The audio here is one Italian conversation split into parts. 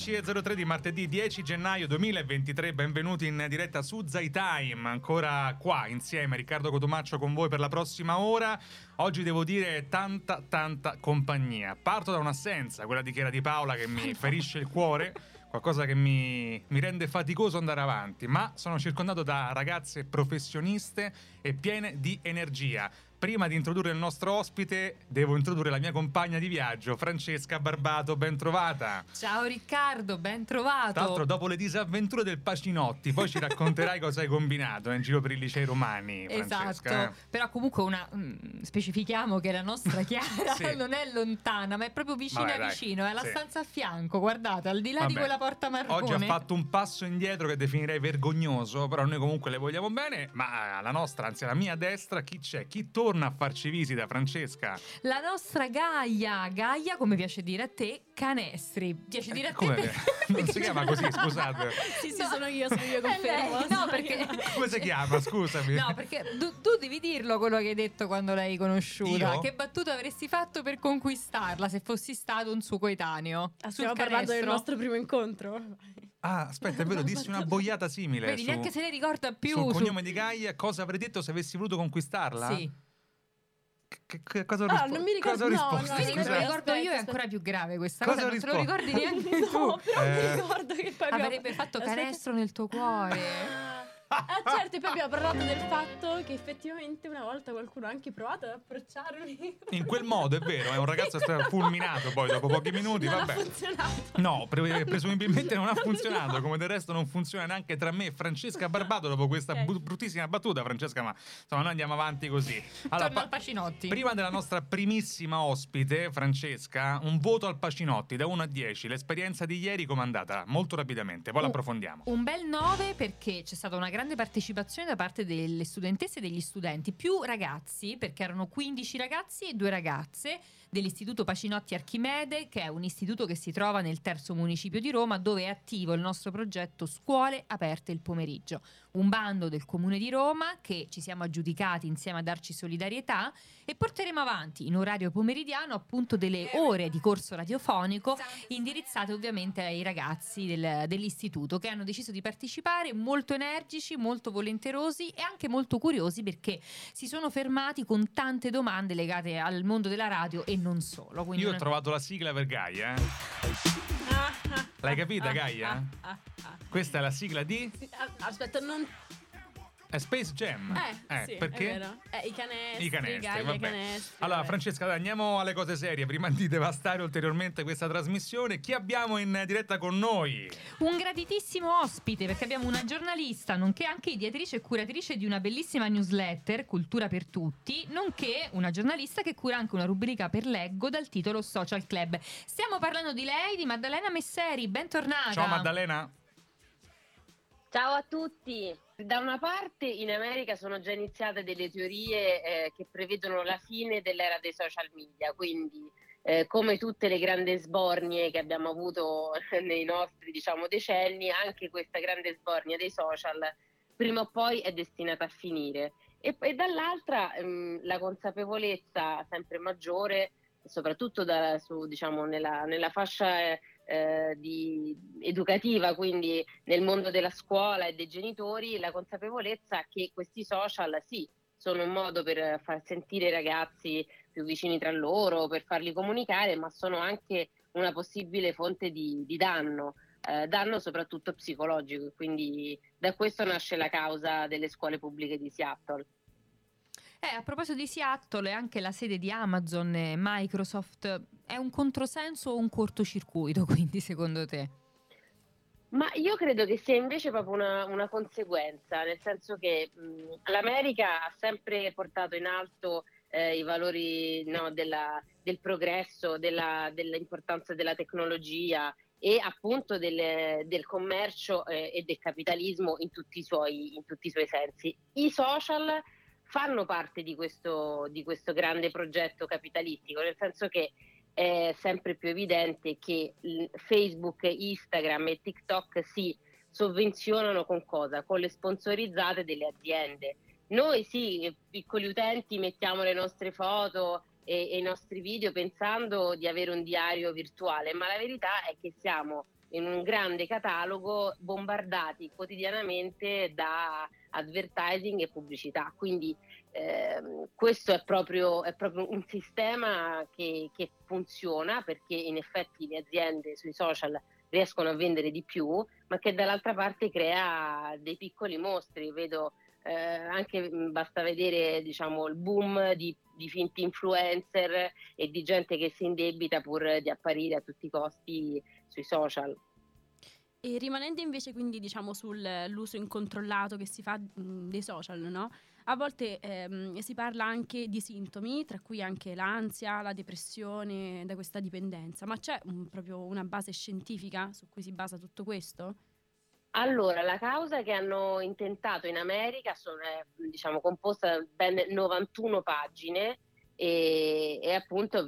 10:03 di martedì 10 gennaio 2023, benvenuti in diretta su Zai Time, ancora qua insieme Riccardo Cotumaccio con voi per la prossima ora. Oggi devo dire tanta compagnia. Parto da un'assenza, quella di Chiara Di Paola, che mi ferisce il cuore, qualcosa che mi rende faticoso andare avanti, ma sono circondato da ragazze professioniste e piene di energia. Prima di introdurre il nostro ospite, devo introdurre la mia compagna di viaggio, Francesca Barbato, ben trovata. Ciao Riccardo, ben trovato. Tra l'altro, dopo le disavventure del Pacinotti, poi ci racconterai cosa hai combinato in giro per i licei romani, Francesca. Esatto, però comunque specifichiamo che la nostra Chiara Sì. non è lontana, ma è proprio vicino Vabbè, vicino, è la sì. stanza a fianco, guardate, al di là di Vabbè, quella porta marrone. oggi ha fatto un passo indietro che definirei vergognoso, però noi comunque le vogliamo bene, ma alla nostra, anzi alla mia destra, chi c'è? Chi torna a farci visita, Francesca? La nostra Gaia, come piace dire a te, Canestri. Piace dire a te Come? Non si chiama così, scusate. Sì, sono io, confermo. lei, no, perché Come si chiama, scusami? No, perché tu devi dirlo quello che hai detto quando l'hai conosciuta. Io? Che battuta avresti fatto per conquistarla se fossi stato un suo coetaneo? Stiamo Sul parlando del canestro? nostro primo incontro. Ah, aspetta, è vero, dissi una boiata simile. Vedi, neanche se ne ricorda più. Sul cognome di Gaia, cosa avrei detto se avessi voluto conquistarla? Sì. Cosa ho risposto? non mi ricordo- Cosa ho no, risposto? no, Vedi, Scusa. me lo ricordo io, è Aspetta. ancora più grave questa Cosa cosa, ho non te lo risposto? ricordi neanche tu. No, però mi ricordo che poi Avrebbe fatto Aspetta. canestro nel tuo cuore. Certo, e poi abbiamo parlato del fatto che effettivamente una volta qualcuno ha anche provato ad approcciarmi. In quel modo, è vero, è un ragazzo fulminato poi dopo pochi minuti, Non vabbè. ha funzionato. No, presumibilmente non ha funzionato, come del resto non funziona neanche tra me e Francesca Barbato dopo questa Ok. bruttissima battuta, Francesca, ma insomma noi andiamo avanti così. Torna al Pacinotti. Prima della nostra primissima ospite, Francesca, un voto al Pacinotti da 1 a 10, l'esperienza di ieri com'è andata? Molto rapidamente, poi l'approfondiamo. Un bel 9 perché c'è stata una grande partecipazione da parte delle studentesse e degli studenti, più ragazzi, perché erano 15 ragazzi e 2 ragazze dell'Istituto Pacinotti Archimede, che è un istituto che si trova nel terzo municipio di Roma, dove è attivo il nostro progetto Scuole Aperte il Pomeriggio, un bando del Comune di Roma che ci siamo aggiudicati insieme a Darci Solidarietà e porteremo avanti in orario pomeridiano appunto delle ore di corso radiofonico indirizzate ovviamente ai ragazzi dell'istituto, che hanno deciso di partecipare, molto energici, molto volenterosi e anche molto curiosi, perché si sono fermati con tante domande legate al mondo della radio e non solo. Quindi Io ho trovato la sigla per Gaia, L'hai capita, Gaia? Questa è la sigla di Aspetta, non... è Space Jam. sì, perché? è vero. I canestri, I canestri, Gaia, vabbè. i canestri. Allora, vabbè. Francesca, dai, andiamo alle cose serie prima di devastare ulteriormente questa trasmissione. Chi abbiamo in diretta con noi? un graditissimo ospite, perché abbiamo una giornalista, nonché anche ideatrice e curatrice di una bellissima newsletter, Cultura per Tutti, nonché una giornalista che cura anche una rubrica per Leggo dal titolo Social Club. Stiamo parlando di lei, di Maddalena Messeri, bentornata. Ciao Maddalena. Ciao a tutti! Da una parte in America sono già iniziate delle teorie che prevedono la fine dell'era dei social media, quindi come tutte le grandi sbornie che abbiamo avuto nei nostri decenni, anche questa grande sbornia dei social prima o poi è destinata a finire. E dall'altra la consapevolezza sempre maggiore, soprattutto nella fascia educativa, quindi nel mondo della scuola e dei genitori, la consapevolezza che questi social sì, sono un modo per far sentire i ragazzi più vicini tra loro, per farli comunicare, ma sono anche una possibile fonte di danno soprattutto psicologico, quindi da questo nasce la causa delle scuole pubbliche di Seattle. A proposito di Seattle, è anche la sede di Amazon e Microsoft. È un controsenso o un cortocircuito, quindi, secondo te? Ma io credo che sia invece proprio una conseguenza, nel senso che l'America ha sempre portato in alto i valori del progresso, dell'importanza della tecnologia e appunto del commercio e del capitalismo in tutti i suoi sensi. I social fanno parte di questo grande progetto capitalistico, nel senso che è sempre più evidente che Facebook, Instagram e TikTok si sovvenzionano con cosa? Con le sponsorizzate delle aziende. Noi sì, piccoli utenti, mettiamo le nostre foto e i nostri video pensando di avere un diario virtuale, ma la verità è che siamo in un grande catalogo bombardati quotidianamente da advertising e pubblicità. Quindi questo è proprio un sistema che funziona, perché in effetti le aziende sui social riescono a vendere di più, ma che dall'altra parte crea dei piccoli mostri. Vedo anche, basta vedere, diciamo, il boom di finti influencer e di gente che si indebita pur di apparire a tutti i costi sui social. E rimanendo invece quindi diciamo sull'uso incontrollato che si fa dei social, no? A volte si parla anche di sintomi, tra cui anche l'ansia, la depressione da questa dipendenza, ma c'è proprio una base scientifica su cui si basa tutto questo? Allora, la causa che hanno intentato in America è, diciamo, composta da ben 91 pagine e appunto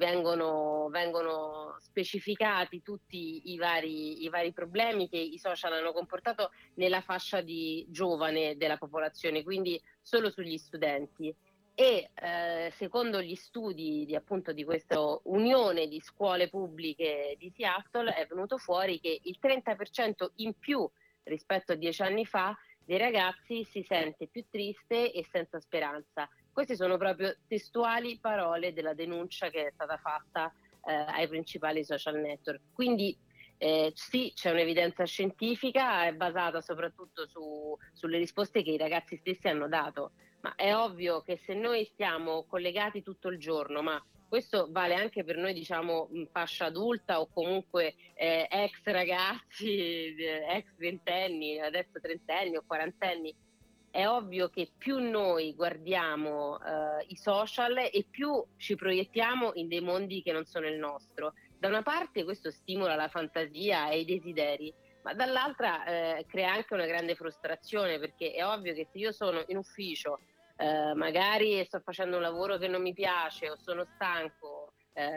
vengono specificati tutti i vari problemi che i social hanno comportato nella fascia di giovane della popolazione, quindi solo sugli studenti. E secondo gli studi appunto di questa unione di scuole pubbliche di Seattle è venuto fuori che il 30% in più rispetto a 10 anni fa dei ragazzi si sente più triste e senza speranza. Queste sono proprio testuali parole della denuncia che è stata fatta ai principali social network. Quindi sì, c'è un'evidenza scientifica, è basata soprattutto sulle risposte che i ragazzi stessi hanno dato, ma è ovvio che se noi stiamo collegati tutto il giorno, ma questo vale anche per noi, diciamo, in fascia adulta o comunque ex ragazzi, ex ventenni, adesso trentenni o quarantenni. È ovvio che più noi guardiamo i social e più ci proiettiamo in dei mondi che non sono il nostro. Da una parte questo stimola la fantasia e i desideri, ma dall'altra crea anche una grande frustrazione, perché è ovvio che se io sono in ufficio, magari sto facendo un lavoro che non mi piace o sono stanco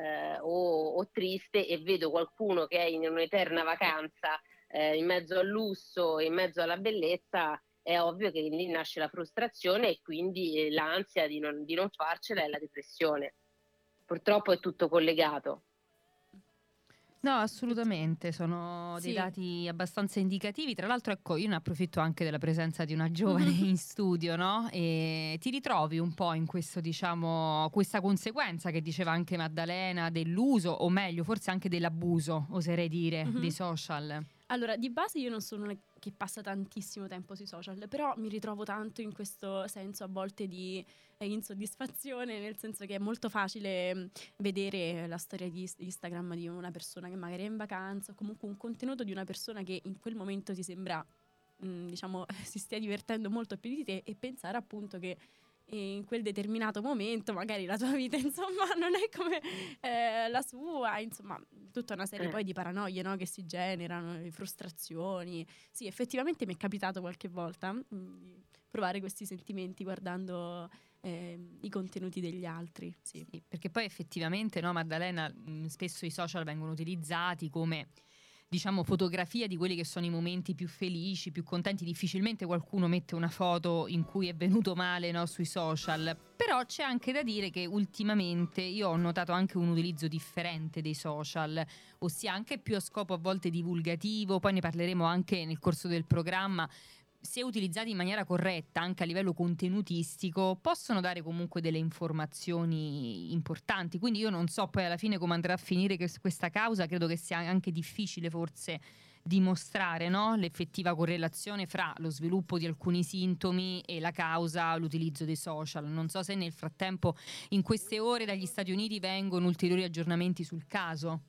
o triste e vedo qualcuno che è in un'eterna vacanza in mezzo al lusso, in mezzo alla bellezza, è ovvio che lì nasce la frustrazione e quindi l'ansia di non farcela e la depressione. Purtroppo è tutto collegato. No, assolutamente, sono dei Sì. dati abbastanza indicativi. Tra l'altro, ecco, io ne approfitto anche della presenza di una giovane in studio, no? E ti ritrovi un po' in questo, diciamo, questa conseguenza che diceva anche Maddalena dell'uso, o meglio, forse anche dell'abuso, oserei dire, dei social. Allora, di base io non sono una che passa tantissimo tempo sui social, però mi ritrovo tanto in questo senso a volte di insoddisfazione, nel senso che è molto facile vedere la storia di Instagram di una persona che magari è in vacanza o comunque un contenuto di una persona che in quel momento ti sembra, diciamo, si stia divertendo molto più di te, e pensare appunto che in quel determinato momento magari la tua vita insomma non è come la sua, insomma tutta una serie poi di paranoie, no, che si generano, di frustrazioni. Sì, effettivamente mi è capitato qualche volta di provare questi sentimenti guardando i contenuti degli altri. Sì, Sì, perché poi effettivamente, no, Maddalena, spesso i social vengono utilizzati come, diciamo, fotografia di quelli che sono i momenti più felici, più contenti. Difficilmente qualcuno mette una foto in cui è venuto male, no, sui social. Però c'è anche da dire che ultimamente io ho notato anche un utilizzo differente dei social, ossia anche più a scopo a volte divulgativo. Poi ne parleremo anche nel corso del programma. Se utilizzati in maniera corretta, anche a livello contenutistico, possono dare comunque delle informazioni importanti. Quindi io non so poi alla fine come andrà a finire questa causa. Credo che sia anche difficile forse dimostrare, no, l'effettiva correlazione fra lo sviluppo di alcuni sintomi e la causa, l'utilizzo dei social. Non so se nel frattempo in queste ore dagli Stati Uniti vengono ulteriori aggiornamenti sul caso.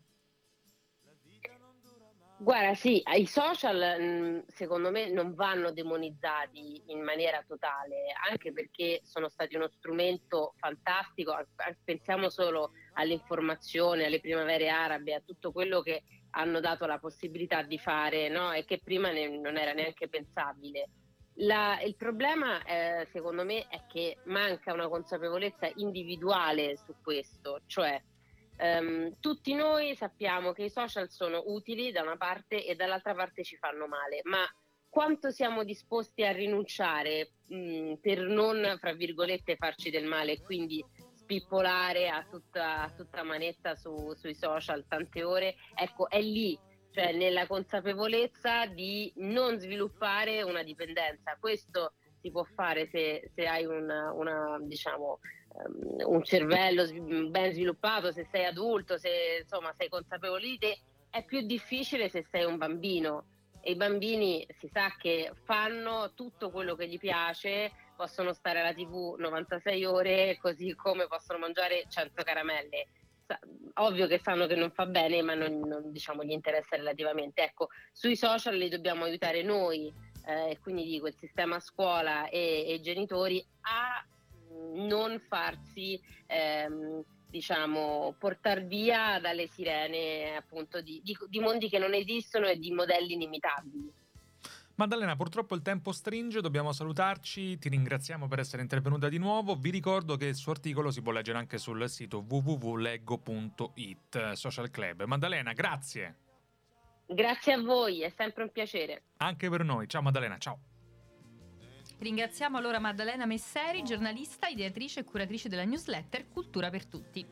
Guarda, sì, i social secondo me non vanno demonizzati in maniera totale, anche perché sono stati uno strumento fantastico. Pensiamo solo all'informazione, alle primavere arabe, a tutto quello che hanno dato la possibilità di fare, no? E che prima non era neanche pensabile. Il problema, secondo me, è che manca una consapevolezza individuale su questo, cioè tutti noi sappiamo che i social sono utili da una parte e dall'altra parte ci fanno male, ma quanto siamo disposti a rinunciare per non, fra virgolette, farci del male e quindi spippolare a tutta manetta sui social tante ore? Ecco, è lì cioè nella consapevolezza di non sviluppare una dipendenza. Questo si può fare se hai diciamo, un cervello ben sviluppato, se sei adulto, se insomma sei consapevole di te. È più difficile se sei un bambino, e i bambini si sa che fanno tutto quello che gli piace, possono stare alla TV 96 ore, così come possono mangiare 100 caramelle. Ovvio che sanno che non fa bene, ma non diciamo, gli interessa relativamente. Ecco, sui social li dobbiamo aiutare noi, quindi dico il sistema scuola e i genitori a non farsi diciamo portar via dalle sirene appunto di mondi che non esistono e di modelli inimitabili. Maddalena, purtroppo il tempo stringe, dobbiamo salutarci, ti ringraziamo per essere intervenuta di nuovo, vi ricordo che il suo articolo si può leggere anche sul sito www.leggo.it, Social Club. Maddalena, grazie. Grazie a voi, è sempre un piacere. Anche per noi, ciao Maddalena, ciao. Ringraziamo allora Maddalena Messeri, giornalista, ideatrice e curatrice della newsletter Cultura per Tutti.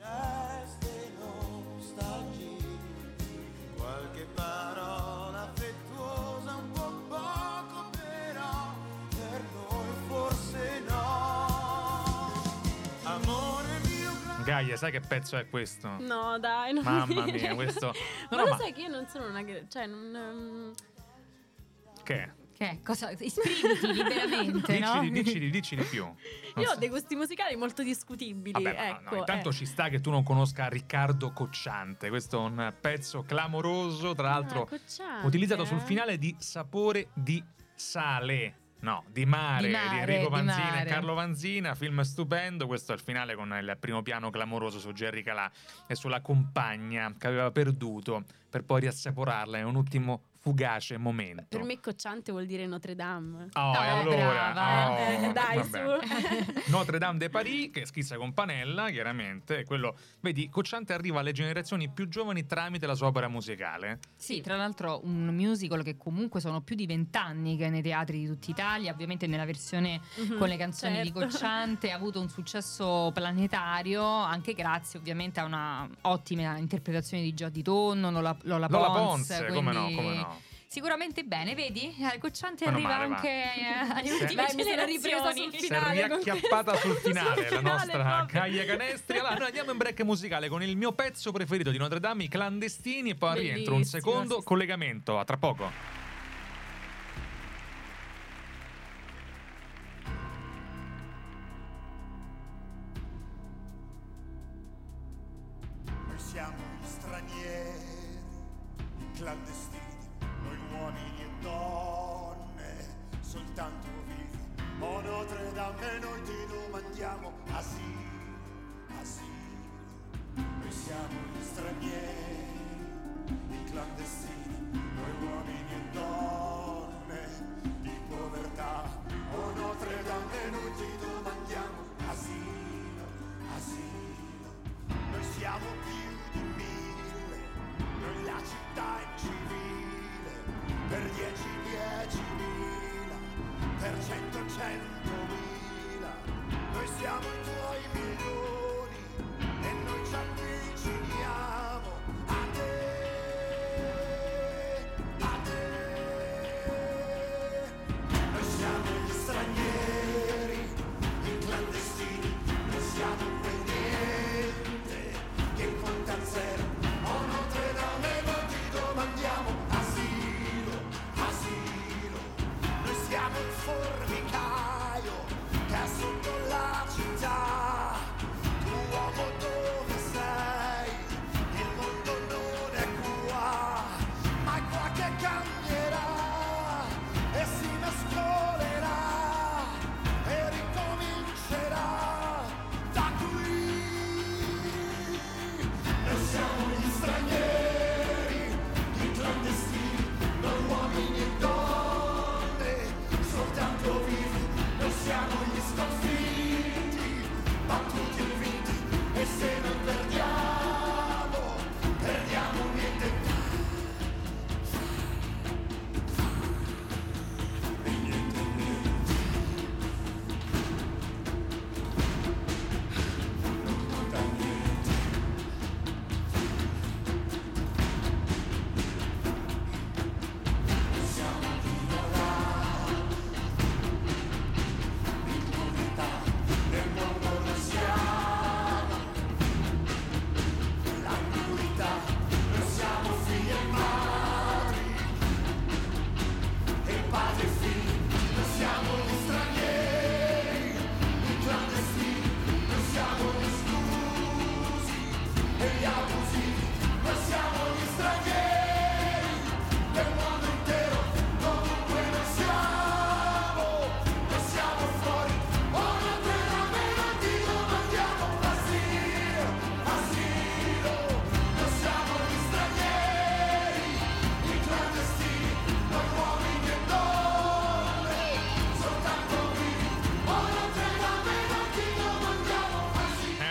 Qualche parola affettuosa, un po' poco però, per noi forse no. Amore mio. Gaia, sai che pezzo è questo? No, dai, non Mamma mia, questo... Ma lo sai che io non sono una... Cioè, non... Che? Cosa? Esprimiti liberamente, no? Dici di più. Io ho dei gusti musicali molto discutibili. Vabbè, ecco, no, intanto ci sta che tu non conosca Riccardo Cocciante. Questo è un pezzo clamoroso, tra l'altro Cocciante, utilizzato sul finale di Sapore di sale. No, di mare, di Enrico Vanzina e Carlo Vanzina, film stupendo. Questo è il finale con il primo piano clamoroso su Gerry Calà e sulla compagna che aveva perduto per poi riassaporarla in un ultimo fugace momento. Per me Cocciante vuol dire Notre Dame. Oh, e allora brava. Dai, vabbè. su. Notre Dame de Paris, che schizza con Panella, chiaramente, è quello. Vedi, Cocciante arriva alle generazioni più giovani tramite la sua opera musicale. Sì, tra l'altro un musical che comunque sono più di 20 anni che è nei teatri di tutta Italia, ovviamente nella versione con le canzoni di Cocciante ha avuto un successo planetario, anche grazie ovviamente a una ottima interpretazione di Già di Tonno, Lola Pons, come no. Sicuramente bene, vedi? Cocciante Meno arriva male, va. anche alle Sì. ultime Dai, mi sono ripresa generazioni. sul Si è finale. riacchiappata sul finale la finale, nostra proprio. Gaia Canestri. Allora noi andiamo in break musicale con il mio pezzo preferito di Notre Dame, I Clandestini, e poi rientro un Bellissimo, secondo sì. collegamento. A tra poco. Noi siamo gli stranieri, i clandestini, noi uomini e donne, soltanto vivi. O Notre Dame, noi ti domandiamo asilo, asilo. Noi siamo gli stranieri, i clandestini, noi uomini e donne di povertà. O Notre Dame, noi ti domandiamo asilo, asilo. Noi siamo più di 1000, noi la città è civile, per 10.000, per 100.000, noi siamo i tuoi milioni e noi ci avviciniamo a te, a te.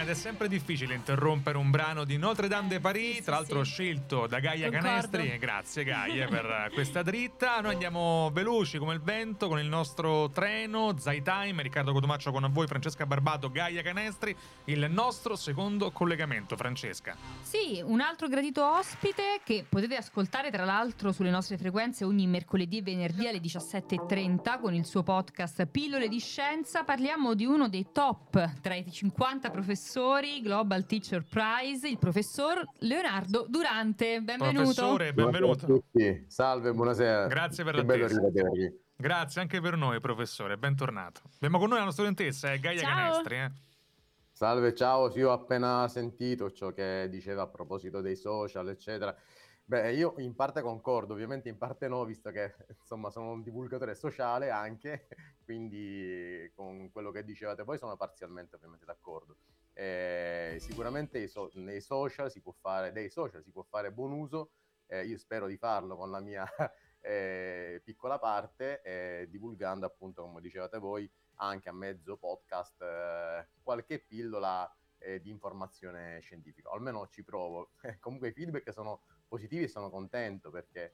ed è sempre difficile interrompere un brano di Notre Dame de Paris, sì, tra l'altro sì. scelto da Gaia Concordo. Canestri. Grazie Gaia per questa dritta. Noi andiamo veloci come il vento con il nostro treno Zaytime. Riccardo Cotumaccio con voi, Francesca Barbato, Gaia Canestri. Il nostro secondo collegamento, Francesca. Sì, un altro gradito ospite che potete ascoltare tra l'altro sulle nostre frequenze ogni mercoledì e venerdì alle 17:30 con il suo podcast Pillole di Scienza. Parliamo di uno dei top tra i 50 professori Global Teacher Prize, il professor Leonardo Durante. Benvenuto. Professore, benvenuto. Buonasera a tutti. Salve, buonasera. Grazie per Che bello l'attesa. rivedervi. Grazie anche per noi, professore, bentornato. Abbiamo con noi la nostra studentessa, Gaia Ciao. Canestri. Salve, ciao. Sì, ho appena sentito ciò che diceva a proposito dei social, eccetera. Beh, io in parte concordo, ovviamente in parte no, visto che insomma sono un divulgatore sociale anche, quindi con quello che dicevate voi sono parzialmente ovviamente d'accordo. Sicuramente nei social si può fare, dei social si può fare buon uso, io spero di farlo con la mia piccola parte, divulgando appunto, come dicevate voi, anche a mezzo podcast qualche pillola di informazione scientifica, o almeno ci provo. Comunque i feedback sono positivi e sono contento perché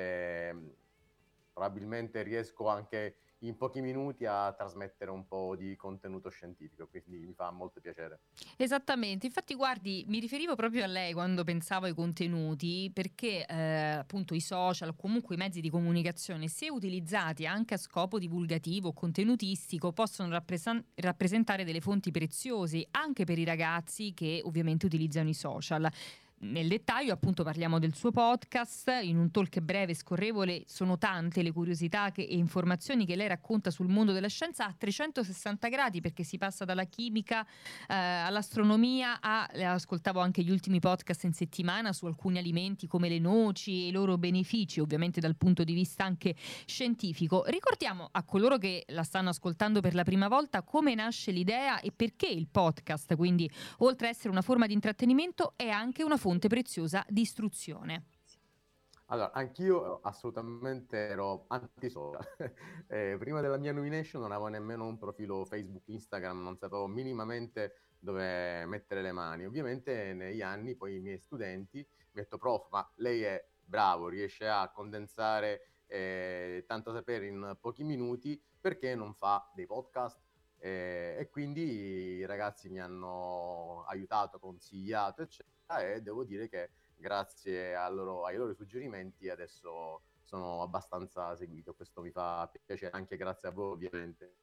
probabilmente riesco anche in pochi minuti a trasmettere un po' di contenuto scientifico, quindi mi fa molto piacere. Esattamente, infatti guardi, mi riferivo proprio a lei quando pensavo ai contenuti, perché appunto i social o comunque i mezzi di comunicazione, se utilizzati anche a scopo divulgativo o contenutistico, possono rappresentare delle fonti preziose anche per i ragazzi che ovviamente utilizzano i social. Nel dettaglio appunto parliamo del suo podcast, in un talk breve e scorrevole sono tante le curiosità e informazioni che lei racconta sul mondo della scienza a 360 gradi, perché si passa dalla chimica all'astronomia ascoltavo anche gli ultimi podcast in settimana su alcuni alimenti come le noci e i loro benefici, ovviamente dal punto di vista anche scientifico. Ricordiamo a coloro che la stanno ascoltando per la prima volta come nasce l'idea e perché il podcast, quindi oltre a essere una forma di intrattenimento è anche una fonte preziosa di istruzione. Allora, anch'io assolutamente ero anti-social. Prima della mia nomination non avevo nemmeno un profilo Facebook, Instagram, non sapevo minimamente dove mettere le mani. Ovviamente negli anni poi i miei studenti mi hanno detto: prof, ma lei è bravo, riesce a condensare tanto sapere in pochi minuti, perché non fa dei podcast? E quindi i ragazzi mi hanno aiutato, consigliato, eccetera, e devo dire che grazie ai loro suggerimenti adesso sono abbastanza seguito. Questo mi fa piacere, anche grazie a voi ovviamente.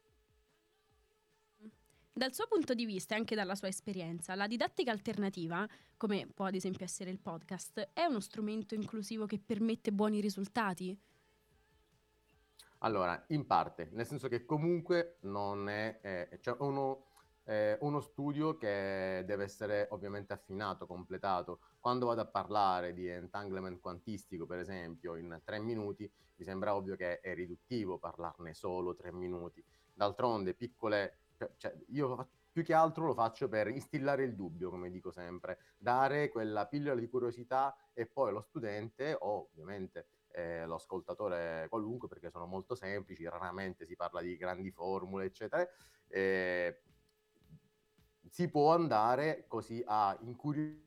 Dal suo punto di vista e anche dalla sua esperienza, la didattica alternativa, come può ad esempio essere il podcast, è uno strumento inclusivo che permette buoni risultati? Allora, in parte, nel senso che comunque non è c'è uno studio che deve essere ovviamente affinato, completato. Quando vado a parlare di entanglement quantistico, per esempio, in 3 minuti, mi sembra ovvio che è riduttivo parlarne solo 3 minuti. D'altronde, io più che altro lo faccio per instillare il dubbio, come dico sempre, dare quella pillola di curiosità, e poi lo studente o ovviamente lo ascoltatore qualunque, perché sono molto semplici, raramente si parla di grandi formule, eccetera, si può andare così a incuriosire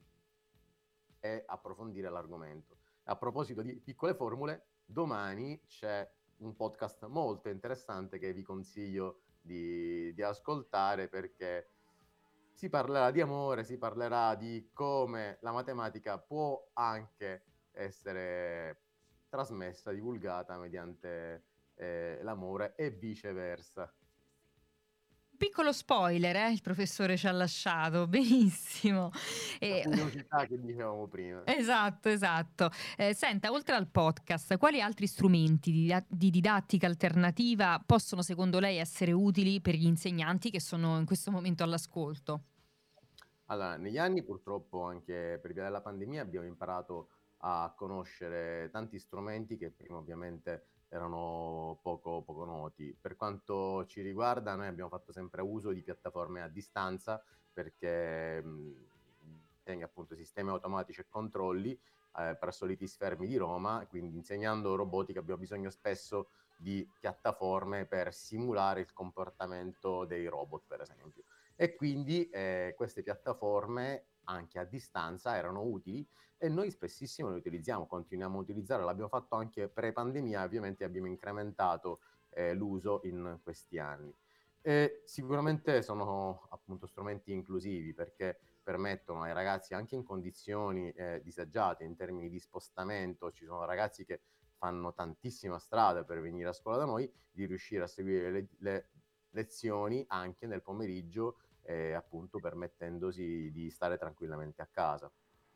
e approfondire l'argomento. A proposito di piccole formule, domani c'è un podcast molto interessante che vi consiglio di ascoltare, perché si parlerà di amore, si parlerà di come la matematica può anche essere trasmessa, divulgata mediante l'amore e viceversa. Piccolo spoiler, il professore ci ha lasciato, benissimo. La curiosità che dicevamo prima. Esatto. Senta, oltre al podcast, quali altri strumenti di didattica alternativa possono secondo lei essere utili per gli insegnanti che sono in questo momento all'ascolto? Allora, negli anni purtroppo anche per via della pandemia abbiamo imparato a conoscere tanti strumenti che prima ovviamente erano poco noti. Per quanto ci riguarda, noi abbiamo fatto sempre uso di piattaforme a distanza, perché appunto sistemi automatici e controlli presso l'ITIS Fermi di Roma, quindi insegnando robotica abbiamo bisogno spesso di piattaforme per simulare il comportamento dei robot, per esempio. E quindi queste piattaforme anche a distanza erano utili e noi spessissimo le utilizziamo, continuiamo a utilizzarle, l'abbiamo fatto anche pre-pandemia, ovviamente abbiamo incrementato l'uso in questi anni. Sicuramente sono appunto strumenti inclusivi perché permettono ai ragazzi anche in condizioni disagiate in termini di spostamento, ci sono ragazzi che fanno tantissima strada per venire a scuola da noi, di riuscire a seguire le lezioni anche nel pomeriggio, appunto permettendosi di stare tranquillamente a casa.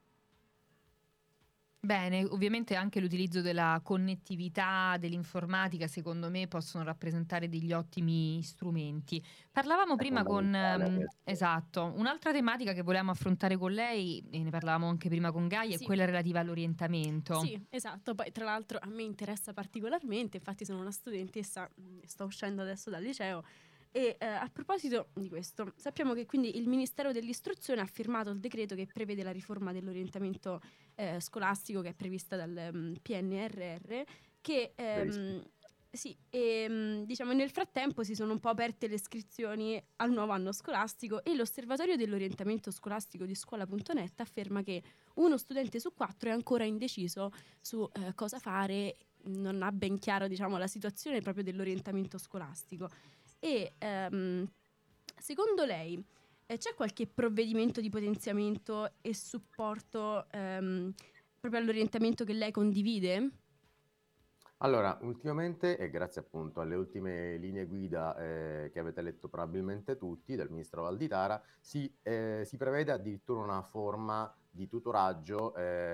Bene, ovviamente anche l'utilizzo della connettività, dell'informatica, secondo me possono rappresentare degli ottimi strumenti. Parlavamo È prima con... fondamentale questo. esatto, un'altra tematica che volevamo affrontare con lei, e ne parlavamo anche prima con Gaia, è Sì. quella relativa all'orientamento. Sì, esatto. Poi tra l'altro a me interessa particolarmente, infatti sono una studentessa, sto uscendo adesso dal liceo. E a proposito di questo, sappiamo che quindi il Ministero dell'Istruzione ha firmato il decreto che prevede la riforma dell'orientamento scolastico che è prevista dal PNRR, che sì, e diciamo nel frattempo si sono un po' aperte le iscrizioni al nuovo anno scolastico e l'Osservatorio dell'Orientamento Scolastico di Scuola.net afferma che uno studente su 4 è ancora indeciso su cosa fare, non ha ben chiaro, diciamo, la situazione proprio dell'orientamento scolastico. E secondo lei c'è qualche provvedimento di potenziamento e supporto proprio all'orientamento che lei condivide? Allora, ultimamente, e grazie appunto alle ultime linee guida che avete letto probabilmente tutti del ministro Valditara, si prevede addirittura una forma di tutoraggio,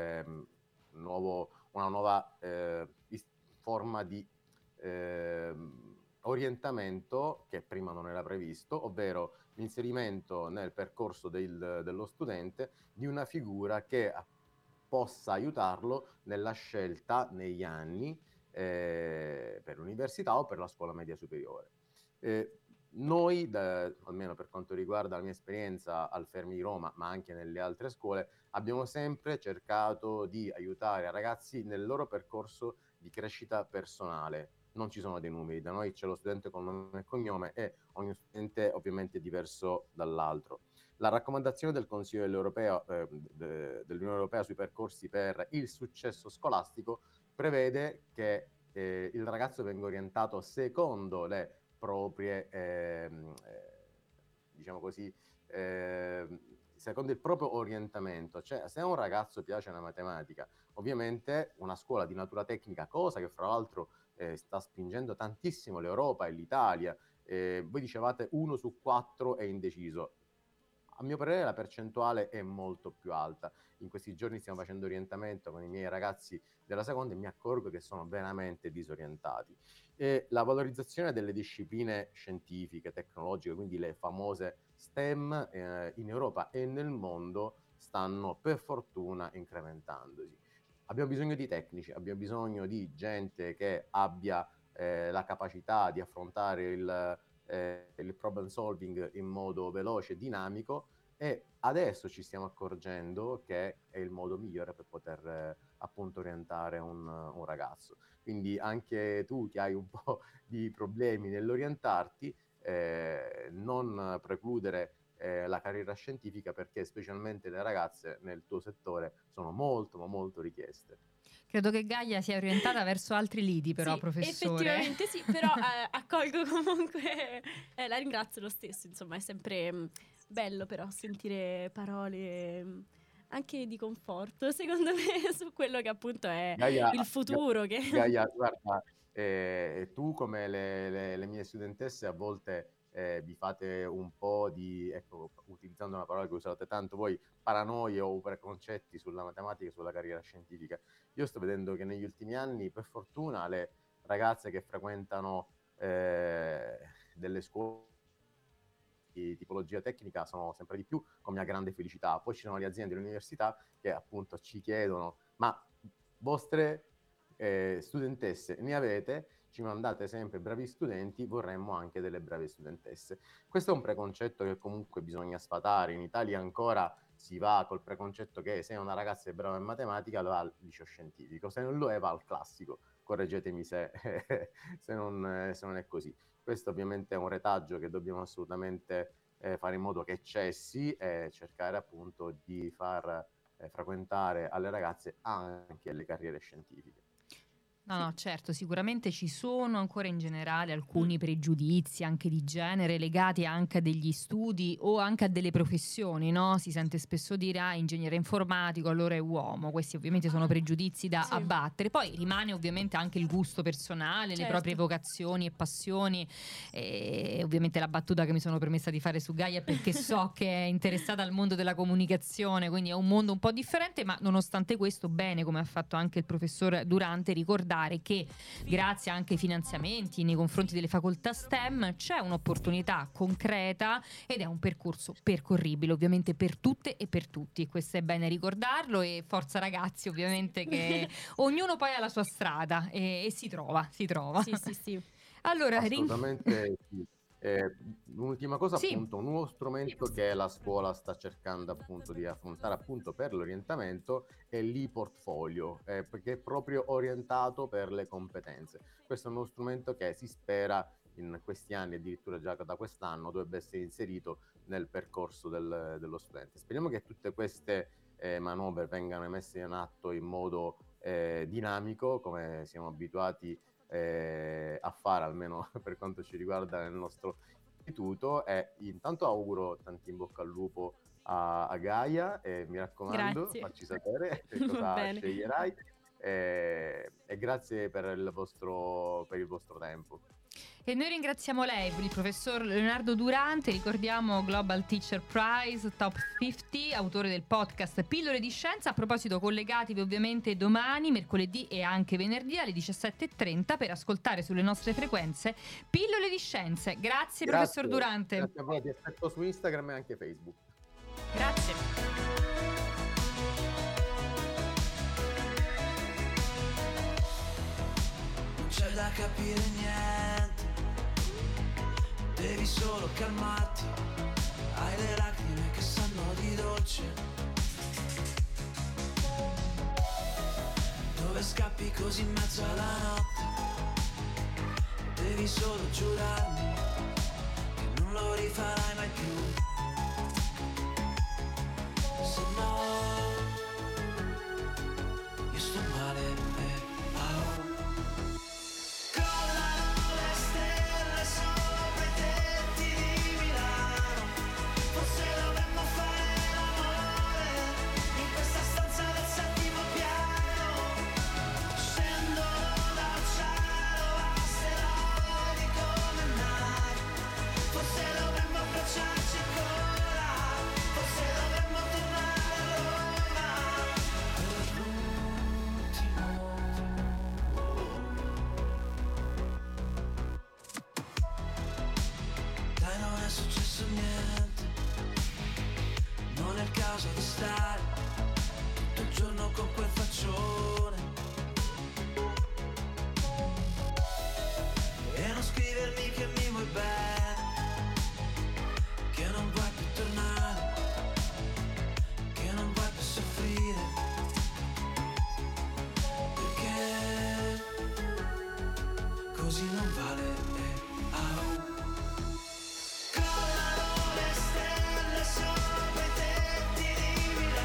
una nuova forma di orientamento che prima non era previsto, ovvero l'inserimento nel percorso dello studente di una figura che possa aiutarlo nella scelta negli anni per l'università o per la scuola media superiore. Noi, almeno per quanto riguarda la mia esperienza al Fermi di Roma, ma anche nelle altre scuole, abbiamo sempre cercato di aiutare i ragazzi nel loro percorso di crescita personale. Non ci sono dei numeri, da noi c'è lo studente con nome e cognome e ogni studente ovviamente è diverso dall'altro. La raccomandazione del Consiglio dell'Unione Europea sui percorsi per il successo scolastico prevede che il ragazzo venga orientato secondo le proprie, diciamo così, secondo il proprio orientamento. Cioè, se a un ragazzo piace la matematica, ovviamente una scuola di natura tecnica, cosa che fra l'altro sta spingendo tantissimo l'Europa e l'Italia, voi dicevate 1 su 4 è indeciso. A mio parere la percentuale è molto più alta. In questi giorni stiamo facendo orientamento con i miei ragazzi della seconda e mi accorgo che sono veramente disorientati. E la valorizzazione delle discipline scientifiche, tecnologiche, quindi le famose STEM, in Europa e nel mondo stanno per fortuna incrementandosi. Abbiamo bisogno di tecnici, abbiamo bisogno di gente che abbia la capacità di affrontare il problem solving in modo veloce e dinamico, e adesso ci stiamo accorgendo che è il modo migliore per poter appunto orientare un ragazzo. Quindi anche tu che hai un po' di problemi nell'orientarti, non precludere la carriera scientifica, perché specialmente le ragazze nel tuo settore sono molto ma molto richieste. Credo che Gaia sia orientata verso altri lidi, però, Sì, professore. effettivamente sì, però accolgo comunque, la ringrazio lo stesso, insomma è sempre bello però sentire parole anche di conforto, secondo me, su quello che appunto è Gaia, il futuro. Gaia, guarda, tu come le mie studentesse a volte vi fate un po' di, ecco, utilizzando una parola che usate tanto voi, paranoie o preconcetti sulla matematica e sulla carriera scientifica. Io sto vedendo che negli ultimi anni, per fortuna, le ragazze che frequentano delle scuole di tipologia tecnica sono sempre di più, con mia grande felicità. Poi ci sono le aziende e le università che appunto ci chiedono: ma vostre studentesse ne avete? Ci mandate sempre bravi studenti, vorremmo anche delle brave studentesse. Questo è un preconcetto che comunque bisogna sfatare. In Italia ancora si va col preconcetto che se una ragazza è brava in matematica va al liceo scientifico, se non lo è va al classico. correggetemi se, se non è così. Questo ovviamente è un retaggio che dobbiamo assolutamente fare in modo che cessi e cercare appunto di far frequentare alle ragazze anche le carriere scientifiche. No, certo, sicuramente ci sono ancora in generale alcuni pregiudizi anche di genere legati anche a degli studi o anche a delle professioni, no? Si sente spesso dire ingegnere informatico, allora è uomo. Questi ovviamente sono pregiudizi da abbattere. Poi rimane ovviamente anche il gusto personale, le proprie vocazioni e passioni. E ovviamente la battuta che mi sono permessa di fare su Gaia è perché so che è interessata al mondo della comunicazione, quindi è un mondo un po' differente, ma nonostante questo bene, come ha fatto anche il professor Durante, ricordare che grazie anche ai finanziamenti nei confronti delle facoltà STEM c'è un'opportunità concreta ed è un percorso percorribile ovviamente per tutte e per tutti. Questo è bene ricordarlo, e forza ragazzi, ovviamente, che ognuno poi ha la sua strada e si trova. Sì. Allora, assolutamente sì. Un'ultima cosa, Sì. appunto, un nuovo strumento che la scuola sta cercando appunto di affrontare appunto per l'orientamento è l'e-portfolio, perché è proprio orientato per le competenze. Questo è uno strumento che si spera in questi anni, addirittura già da quest'anno, dovrebbe essere inserito nel percorso dello studente. Speriamo che tutte queste manovre vengano messe in atto in modo dinamico, come siamo abituati a fare, almeno per quanto ci riguarda nel nostro istituto. E intanto auguro tanti in bocca al lupo a Gaia, e mi raccomando, Grazie. facci sapere che cosa sceglierai, e grazie per il vostro tempo. E noi ringraziamo lei, il professor Leonardo Durante, ricordiamo Global Teacher Prize Top 50, autore del podcast Pillole di Scienza. A proposito, collegatevi ovviamente domani, mercoledì e anche venerdì alle 17:30 per ascoltare sulle nostre frequenze Pillole di Scienze. Grazie professor Durante. Grazie a voi, ti aspetto su Instagram e anche Facebook. Grazie. Non c'è da capire niente, devi solo calmarti, hai le lacrime che sanno di dolce. Dove scappi così in mezzo alla notte, devi solo giurarmi che non lo rifarai mai più. Se no, io sto male e crollano le stelle sopra i tetti di Milano. Forse dovremmo fare l'amore in questa stanza del settimo piano. Scendono dal cielo asteroidi come mai. Forse dovremmo abbracciarci ancora. Forse dovremmo tornare a Roma per l'ultimo. Dai, non è successo niente, non è il caso di stare tutto il giorno con quel faccione e non scrivermi che mi vuoi bene, che non vuoi più tornare, che non vuoi più soffrire, perché così non vale. Crollano le stelle sopra i tetti di Milano.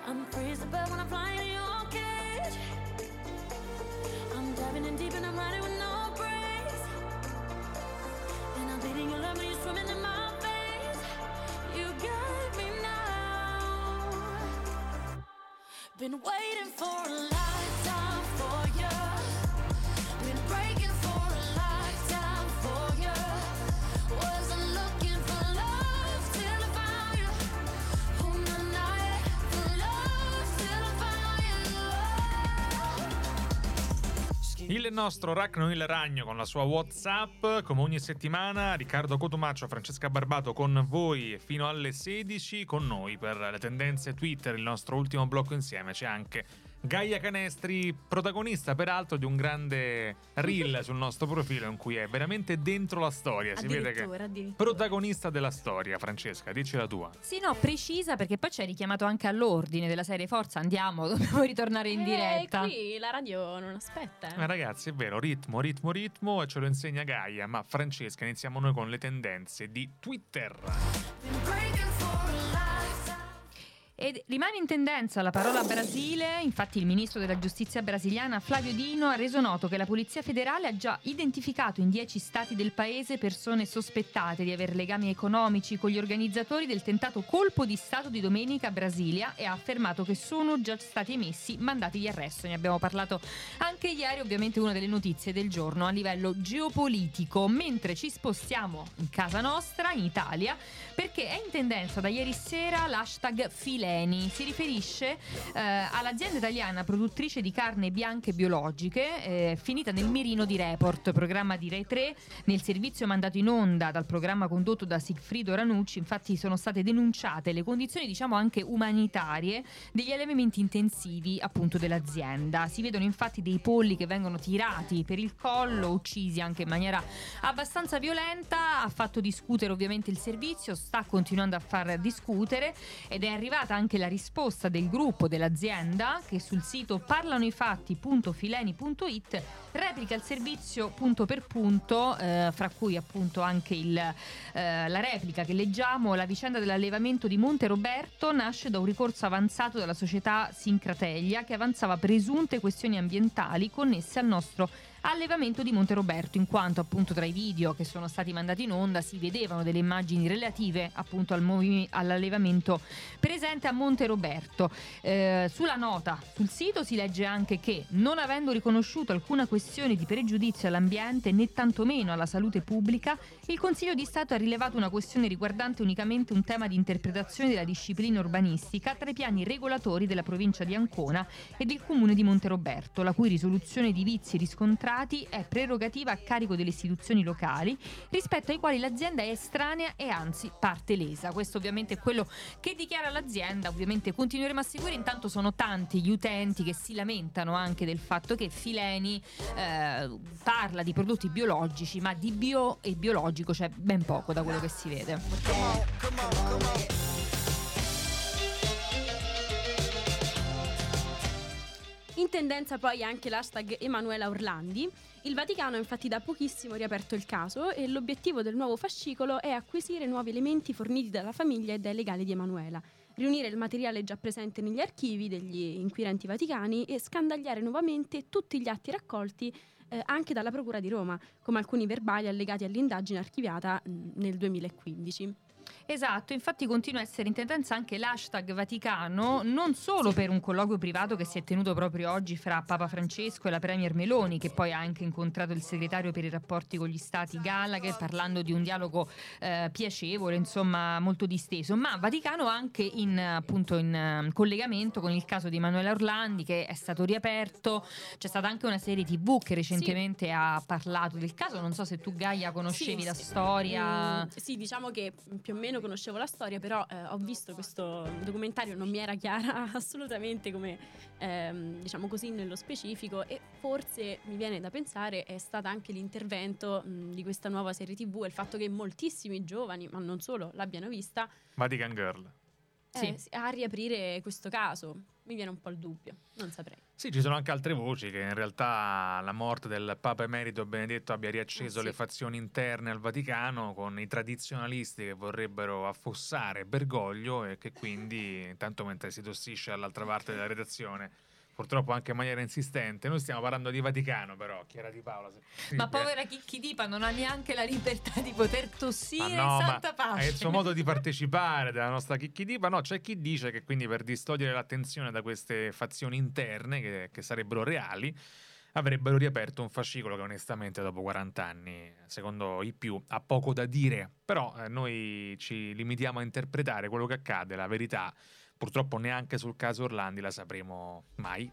I'm freezing but when I'm flying in your cage. I'm diving in deep and I'm riding with no brakes. And I'm bleeding your love when you're swimming in my face. You got me now. Been waiting for a lifetime for you. Been breaking for a lifetime for you. Wasn't looking for love till I found you. Oh, no, not yet for love till I found you. Il nostro Racno il Ragno con la sua WhatsApp, come ogni settimana, Riccardo Cotumaccio, Francesca Barbato con voi fino alle 16, con noi per le tendenze Twitter, il nostro ultimo blocco insieme. C'è anche Gaia Canestri, protagonista peraltro di un grande reel sul nostro profilo in cui è veramente dentro la storia, si vede che Addirittura. protagonista della storia. Francesca, dici la tua. Sì, no, precisa, perché poi ci hai richiamato anche all'ordine della serie. Forza, andiamo, dobbiamo ritornare in diretta. Qui la radio non aspetta. Ragazzi, è vero, ritmo e ce lo insegna Gaia, ma Francesca, iniziamo noi con le tendenze di Twitter. Been breaking for a lifetime. E rimane in tendenza la parola Brasile. Infatti il ministro della giustizia brasiliana Flávio Dino ha reso noto che la Polizia Federale ha già identificato in 10 stati del paese persone sospettate di aver legami economici con gli organizzatori del tentato colpo di Stato di domenica a Brasilia, e ha affermato che sono già stati emessi mandati di arresto. Ne abbiamo parlato anche ieri, ovviamente una delle notizie del giorno a livello geopolitico, mentre ci spostiamo in casa nostra, in Italia, perché è in tendenza da ieri sera l'hashtag Fileni. Si riferisce all'azienda italiana produttrice di carne bianche biologiche, finita nel mirino di Report, programma di Rai 3. Nel servizio mandato in onda dal programma condotto da Sigfrido Ranucci, infatti, sono state denunciate le condizioni, diciamo, anche umanitarie degli allevamenti intensivi appunto dell'azienda. Si vedono infatti dei polli che vengono tirati per il collo, uccisi anche in maniera abbastanza violenta. Ha fatto discutere ovviamente il servizio, sta continuando a far discutere, ed è arrivata anche la risposta del gruppo dell'azienda, che sul sito parlanofatti.fileni.it replica il servizio punto per punto, fra cui appunto anche la replica che leggiamo. La vicenda dell'allevamento di Monte Roberto nasce da un ricorso avanzato dalla società Sincratelia, che avanzava presunte questioni ambientali connesse al nostro allevamento di Monte Roberto, in quanto appunto tra i video che sono stati mandati in onda si vedevano delle immagini relative appunto all'allevamento presente a Monte Roberto. Sulla nota sul sito si legge anche che, non avendo riconosciuto alcuna questione di pregiudizio all'ambiente né tantomeno alla salute pubblica, il Consiglio di Stato ha rilevato una questione riguardante unicamente un tema di interpretazione della disciplina urbanistica tra i piani regolatori della provincia di Ancona e del comune di Monte Roberto, la cui risoluzione di vizi riscontrati è prerogativa a carico delle istituzioni locali, rispetto ai quali l'azienda è estranea e anzi parte lesa. Questo ovviamente è quello che dichiara l'azienda. Ovviamente continueremo a seguire. Intanto sono tanti gli utenti che si lamentano anche del fatto che Fileni parla di prodotti biologici, ma di bio e biologico c'è ben poco, da quello che si vede. In tendenza poi anche l'hashtag Emanuela Orlandi. Il Vaticano ha infatti da pochissimo riaperto il caso, e l'obiettivo del nuovo fascicolo è acquisire nuovi elementi forniti dalla famiglia e dai legali di Emanuela, riunire il materiale già presente negli archivi degli inquirenti vaticani e scandagliare nuovamente tutti gli atti raccolti anche dalla Procura di Roma, come alcuni verbali allegati all'indagine archiviata nel 2015. Esatto, infatti continua a essere in tendenza anche l'hashtag Vaticano, non solo per un colloquio privato che si è tenuto proprio oggi fra Papa Francesco e la Premier Meloni, che poi ha anche incontrato il segretario per i rapporti con gli stati Gallagher, parlando di un dialogo piacevole, insomma molto disteso, ma Vaticano anche in collegamento con il caso di Emanuela Orlandi, che è stato riaperto. C'è stata anche una serie TV che recentemente ha parlato del caso. Non so se tu, Gaia, conoscevi la storia. Sì, diciamo che più o meno conoscevo la storia, però ho visto questo documentario, non mi era chiara assolutamente come diciamo così nello specifico, e forse mi viene da pensare è stata anche l'intervento di questa nuova serie TV e il fatto che moltissimi giovani, ma non solo, l'abbiano vista. Vatican Girl. Sì. a riaprire questo caso. Mi viene un po' il dubbio, non saprei. Sì, ci sono anche altre voci che in realtà la morte del Papa Emerito Benedetto abbia riacceso Sì. le fazioni interne al Vaticano, con i tradizionalisti che vorrebbero affossare Bergoglio e che quindi, intanto mentre si tossisce dall'altra parte della redazione, purtroppo anche in maniera insistente, noi stiamo parlando di Vaticano però, Chiara Di Paola, se possibile. Ma povera Chicchidipa non ha neanche la libertà di poter tossire Ma no, in santa ma pace. è il suo modo di partecipare della nostra Chicchidipa. No, c'è chi dice che quindi per distogliere l'attenzione da queste fazioni interne che sarebbero reali, avrebbero riaperto un fascicolo che onestamente dopo 40 anni, secondo i più, ha poco da dire. Però noi ci limitiamo a interpretare quello che accade, la verità purtroppo neanche sul caso Orlandi la sapremo mai.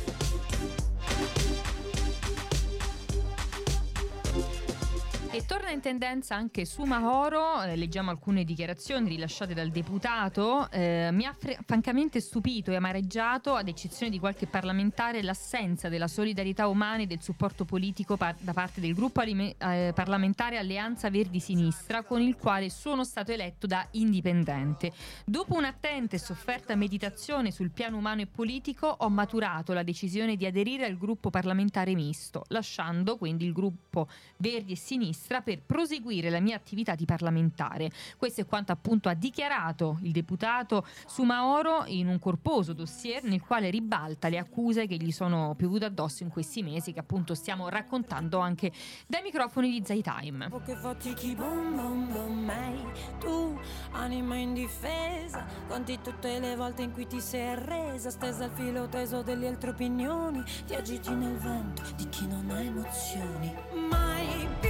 E torna in tendenza anche Soumahoro, leggiamo alcune dichiarazioni rilasciate dal deputato, mi ha francamente stupito e amareggiato, ad eccezione di qualche parlamentare, l'assenza della solidarietà umana e del supporto politico da parte del gruppo parlamentare Alleanza Verdi Sinistra, con il quale sono stato eletto da indipendente. Dopo un'attenta e sofferta meditazione sul piano umano e politico, ho maturato la decisione di aderire al gruppo parlamentare misto, lasciando quindi il gruppo Verdi e Sinistra per proseguire la mia attività di parlamentare. Questo è quanto appunto ha dichiarato il deputato Soumahoro in un corposo dossier nel quale ribalta le accuse che gli sono piovute addosso in questi mesi, che appunto stiamo raccontando anche dai microfoni di Zai Time. Che fatichi bom bom bom, mai tu, anima indifesa, conti tutte le volte in cui ti sei arresa, stesa al filo teso delle altre opinioni, ti agiti nel vento di chi non ha emozioni. Mai più,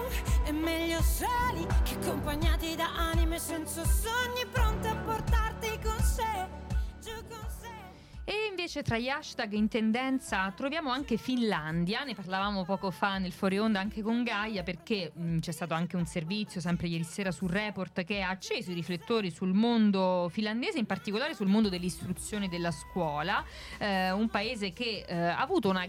è meglio soli che accompagnati da anime senza sogni, pronte a portarti con sé, giù con sé. E invece tra gli hashtag in tendenza troviamo anche Finlandia, ne parlavamo poco fa nel fuori onda anche con Gaia, perché c'è stato anche un servizio sempre ieri sera su Report che ha acceso i riflettori sul mondo finlandese, in particolare sul mondo dell'istruzione della scuola, un paese che ha avuto un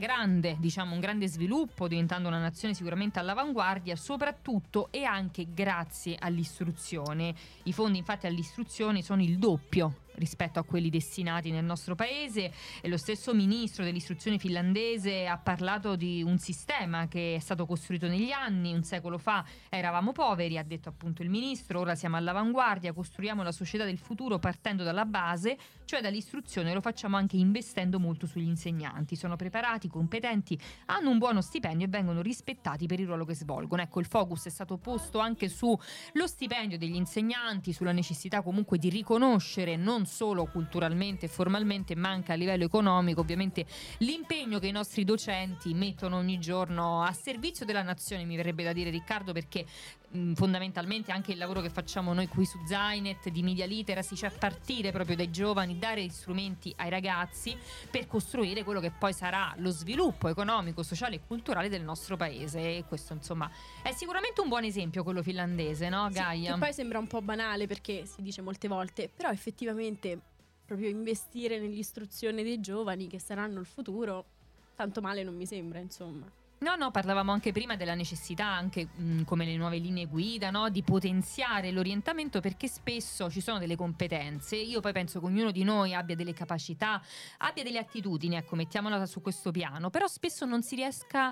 grande sviluppo, diventando una nazione sicuramente all'avanguardia, soprattutto e anche grazie all'istruzione. I fondi infatti all'istruzione sono il doppio rispetto a quelli destinati nel nostro paese, e lo stesso ministro dell'istruzione finlandese ha parlato di un sistema che è stato costruito negli anni. Un secolo fa eravamo poveri, ha detto appunto il ministro, ora siamo all'avanguardia, costruiamo la società del futuro partendo dalla base, cioè dall'istruzione. Lo facciamo anche investendo molto sugli insegnanti, sono preparati, competenti, hanno un buono stipendio e vengono rispettati per il ruolo che svolgono. Ecco, il focus è stato posto anche sullo stipendio degli insegnanti, sulla necessità comunque di riconoscere non solo culturalmente e formalmente, ma anche a livello economico, ovviamente, l'impegno che i nostri docenti mettono ogni giorno a servizio della nazione, mi verrebbe da dire, Riccardo, perché fondamentalmente anche il lavoro che facciamo noi qui su Zainet di media literacy, cioè partire proprio dai giovani, dare gli strumenti ai ragazzi per costruire quello che poi sarà lo sviluppo economico, sociale e culturale del nostro paese. E questo insomma è sicuramente un buon esempio, quello finlandese, no Gaia? Sì, che poi sembra un po' banale perché si dice molte volte, però effettivamente proprio investire nell'istruzione dei giovani che saranno il futuro, tanto male non mi sembra, insomma. No, parlavamo anche prima della necessità, anche come le nuove linee guida, no? Di potenziare l'orientamento, perché spesso ci sono delle competenze. Io poi penso che ognuno di noi abbia delle capacità, abbia delle attitudini, ecco, mettiamola su questo piano, però spesso non si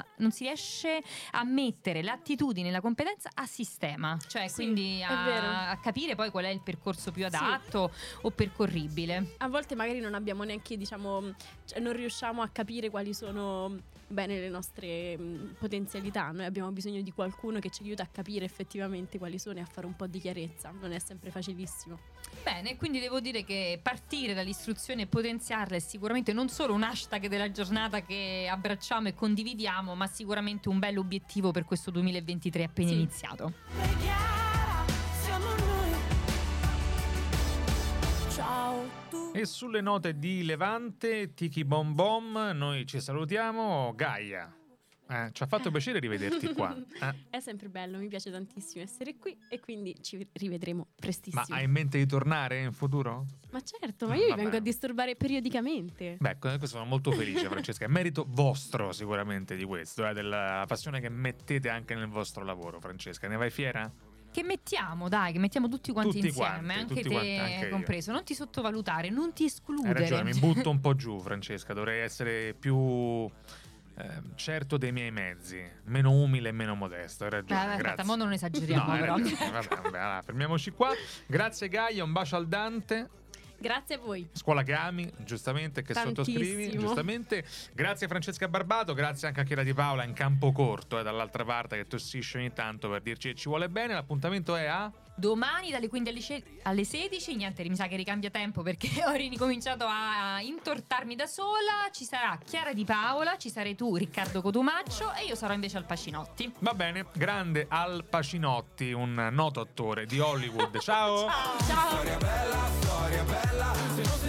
riesce a mettere l'attitudine e la competenza a sistema, cioè Sì, quindi è vero. a capire poi qual è il percorso più adatto o percorribile. A volte magari non abbiamo neanche, diciamo, cioè non riusciamo a capire quali sono bene le nostre potenzialità. Noi abbiamo bisogno di qualcuno che ci aiuta a capire effettivamente quali sono e a fare un po' di chiarezza. Non è sempre facilissimo. Bene, quindi devo dire che partire dall'istruzione e potenziarla è sicuramente non solo un hashtag della giornata che abbracciamo e condividiamo, ma sicuramente un bello obiettivo per questo 2023 appena Sì. iniziato. Chiara, siamo noi. Ciao tu. E sulle note di Levante, Tiki Bom Bom, noi ci salutiamo. Gaia, ci ha fatto piacere rivederti qua. È sempre bello, mi piace tantissimo essere qui e quindi ci rivedremo Ma prestissimo. hai in mente di tornare in futuro? Ma certo, ma io vi Vabbè. vengo a disturbare periodicamente. Beh, questo sono molto felice, Francesca. È merito vostro sicuramente di questo, della passione che mettete anche nel vostro lavoro, Francesca. Ne vai fiera? che mettiamo tutti quanti Tutti insieme, quanti, anche tutti te quanti, anche io. compreso. Non ti sottovalutare, non ti Hai escludere. ragione, mi butto un po' giù, Francesca. Dovrei essere più certo dei miei mezzi, meno umile e meno modesto. Hai ragione. Aspetta, grazie. mo non esageriamo. No, hai però. ragione. Vabbè, allora, fermiamoci qua. Grazie Gaia, un bacio al Dante. Grazie a voi. Scuola che ami, giustamente, che sottoscrivi, Tantissimo. giustamente. Grazie Francesca Barbato, grazie anche a Chiara Di Paola in campo corto, dall'altra parte, che tossisce ogni tanto per dirci che ci vuole bene. L'appuntamento è a... Domani dalle 15 alle 16, niente, mi sa che ricambia tempo perché ho ricominciato a intortarmi da sola. Ci sarà Chiara Di Paola, ci sarai tu, Riccardo Cotumaccio, e io sarò invece al Pacinotti. Va bene, grande Al Pacinotti, un noto attore di Hollywood. Ciao! Ciao! Storia bella, se non